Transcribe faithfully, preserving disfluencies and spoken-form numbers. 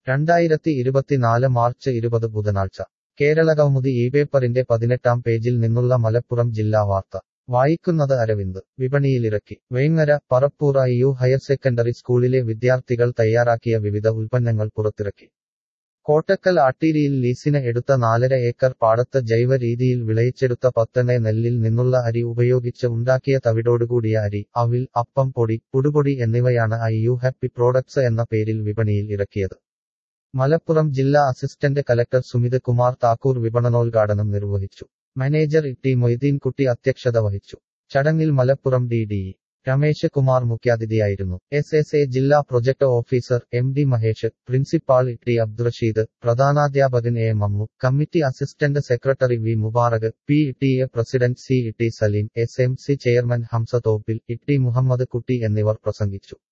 രണ്ടായിരത്തി ഇരുപത്തിനാല് മാർച്ച് ഇരുപത് ബുധനാഴ്ച കേരളകൗമുദി ഈ പേപ്പറിന്റെ പതിനെട്ടാം പേജിൽ നിന്നുള്ള മലപ്പുറം ജില്ലാ വാർത്ത വായിക്കുന്നത് അരവിന്ദ് വിപണിയിലിറക്കി Vengara Parappur I U higher secondary സ്കൂളിലെ വിദ്യാർത്ഥികൾ തയ്യാറാക്കിയ വിവിധ ഉൽപ്പന്നങ്ങൾ പുറത്തിറക്കി കോട്ടക്കൽ ആട്ടീരിയിൽ ലീസിന് എടുത്ത നാലര ഏക്കർ പാടത്ത് ജൈവ രീതിയിൽ വിളയിച്ചെടുത്ത പത്തണ നെല്ലിൽ നിന്നുള്ള അരി ഉപയോഗിച്ച് ഉണ്ടാക്കിയ തവിടോടുകൂടിയ അരി അവിൽ അപ്പം പൊടി പുടുപൊടി എന്നിവയാണ് ഐ യു ഹാപ്പി പ്രോഡക്ട്സ് എന്ന പേരിൽ വിപണിയിൽ ഇറക്കിയത് മലപ്പുറം ജില്ലാ അസിസ്റ്റന്റ് കലക്ടർ സുമിത് കുമാർ താക്കൂർ വിപണനോദ്ഘാടനം നിർവഹിച്ചു മാനേജർ ടി മൊയ്തീൻകുട്ടി അധ്യക്ഷത വഹിച്ചു ചടങ്ങിൽ മലപ്പുറം ഡി ഡി രമേശ് കുമാർ മുഖ്യാതിഥിയായിരുന്നു എസ് എസ് എ ജില്ലാ project officer M D Mahesh principal T Abdurasheed പ്രധാനാധ്യാപകൻ A Mammu committee assistant secretary V Mubarak P T A president C T Saleem S M C chairman Hamsa Thoppil T Muhammad Kutty എന്നിവർ പ്രസംഗിച്ചു